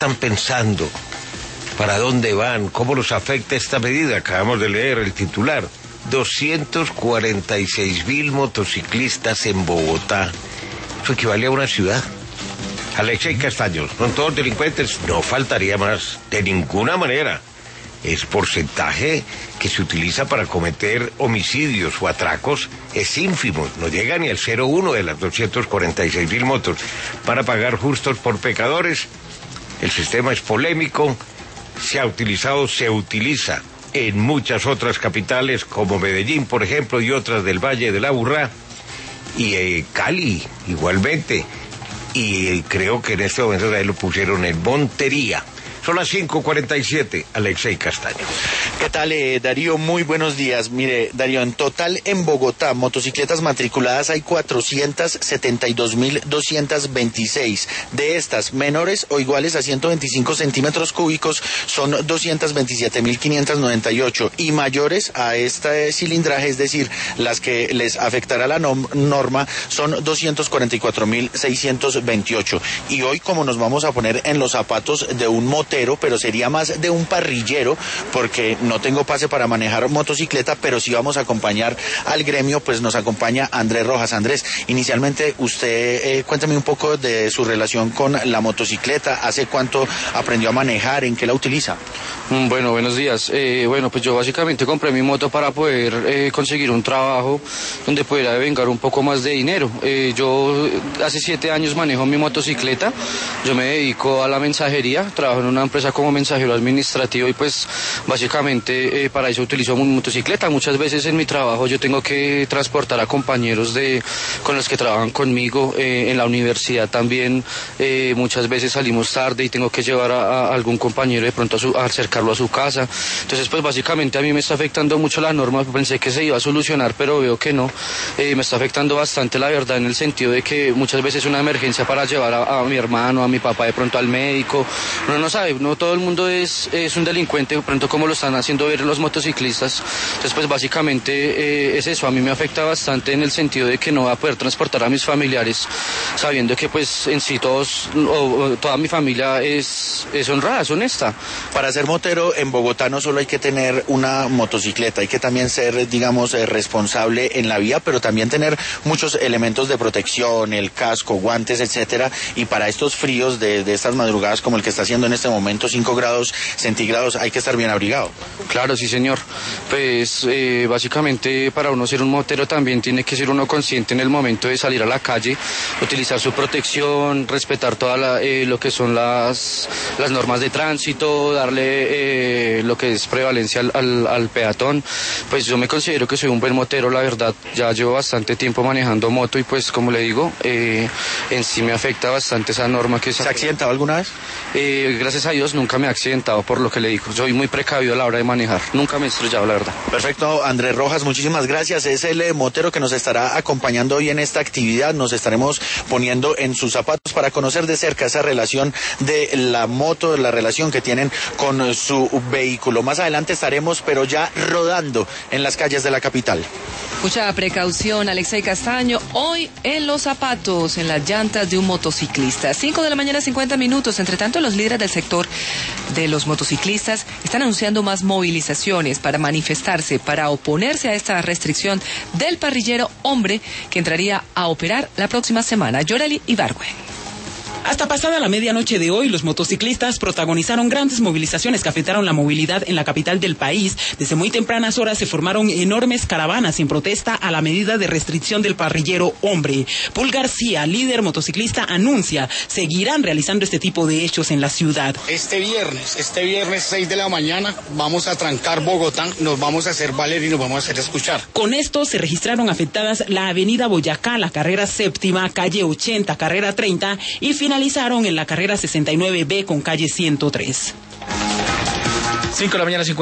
están pensando? ¿Para dónde van? ¿Cómo los afecta esta medida? Acabamos de leer el titular. 246.000 motociclistas en Bogotá. Eso equivale a una ciudad. Alexei Castaños, ¿son todos delincuentes? No faltaría más, de ninguna manera. El porcentaje que se utiliza para cometer homicidios o atracos es ínfimo, no llega ni al 0,1 de las 246.000 motos. Para pagar justos por pecadores, el sistema es polémico, se utiliza en muchas otras capitales como Medellín, por ejemplo, y otras del Valle del Aburrá, y Cali igualmente, y creo que en este momento ahí lo pusieron en Montería. Son las 5:47, Alexei Castaño. ¿Qué tal, Darío? Muy buenos días. Mire, Darío, en total en Bogotá, motocicletas matriculadas hay 472.226. De estas, menores o iguales a 125 centímetros cúbicos son 227.598. Y mayores a este cilindraje, es decir, las que les afectará la norma, son 244.628. Y hoy, como nos vamos a poner en los zapatos de un pero sería más de un parrillero, porque no tengo pase para manejar motocicleta, pero sí vamos a acompañar al gremio, pues nos acompaña Andrés Rojas. Andrés, inicialmente usted cuéntame un poco de su relación con la motocicleta. ¿Hace cuánto aprendió a manejar? ¿En qué la utiliza? Bueno, buenos días. Pues yo básicamente compré mi moto para poder conseguir un trabajo donde pudiera vengar un poco más de dinero. Yo hace 7 años manejo mi motocicleta. Yo me dedico a la mensajería, trabajo en una empresa como mensajero administrativo y pues básicamente para eso utilizo mi motocicleta. Muchas veces en mi trabajo yo tengo que transportar a compañeros con los que trabajan conmigo. En la universidad también muchas veces salimos tarde y tengo que llevar a algún compañero de pronto a acercarlo a su casa. Entonces pues básicamente a mí me está afectando mucho la norma. Pensé que se iba a solucionar, pero veo que no. Me está afectando bastante, la verdad, en el sentido de que muchas veces una emergencia para llevar a mi hermano, a mi papá de pronto al médico, uno no sabe, no todo el mundo es un delincuente, de pronto como lo están haciendo ver los motociclistas. Entonces pues básicamente es eso. A mí me afecta bastante en el sentido de que no voy a poder transportar a mis familiares, sabiendo que pues en sí toda mi familia es honrada, es honesta. Para ser motero en Bogotá no solo hay que tener una motocicleta, hay que también ser, digamos, responsable en la vía, pero también tener muchos elementos de protección, el casco, guantes, etcétera. Y para estos fríos de estas madrugadas como el que está haciendo en este momento, 5 grados centígrados, hay que estar bien abrigado. Claro, sí, señor. Pues básicamente para uno ser un motero también tiene que ser uno consciente en el momento de salir a la calle, utilizar su protección, respetar lo que son las normas de tránsito, darle lo que es prevalencia al peatón. Pues yo me considero que soy un buen motero, la verdad. Ya llevo bastante tiempo manejando moto y pues como le digo, en sí me afecta bastante esa norma que ¿Se ha accidentado alguna vez? Gracias a Dios nunca me he accidentado, por lo que le digo. Soy muy precavido a la hora de manejar. Nunca me he estrellado, la verdad. Perfecto, Andrés Rojas, muchísimas gracias. Es el motero que nos estará acompañando hoy en esta actividad. Nos estaremos poniendo en sus zapatos para conocer de cerca esa relación de la moto, la relación que tienen con su vehículo. Más adelante estaremos, pero ya rodando en las calles de la capital. Mucha precaución, Alexei Castaño, hoy en los zapatos, en las llantas de un motociclista. 5:50 a.m. Entre tanto, los líderes del sector de los motociclistas están anunciando más movilizaciones para manifestarse, para oponerse a esta restricción del parrillero hombre que entraría a operar la próxima semana. Yoreli Ibargüe. Hasta pasada la medianoche de hoy, los motociclistas protagonizaron grandes movilizaciones que afectaron la movilidad en la capital del país. Desde muy tempranas horas se formaron enormes caravanas en protesta a la medida de restricción del parrillero hombre. Paul García, líder motociclista, anuncia seguirán realizando este tipo de hechos en la ciudad. Este viernes 6 de la mañana, vamos a trancar Bogotá, nos vamos a hacer valer y nos vamos a hacer escuchar. Con esto se registraron afectadas la avenida Boyacá, la carrera séptima, calle 80, carrera 30 y finalizaron en la carrera 69B con calle 103. 5 de la mañana, 50.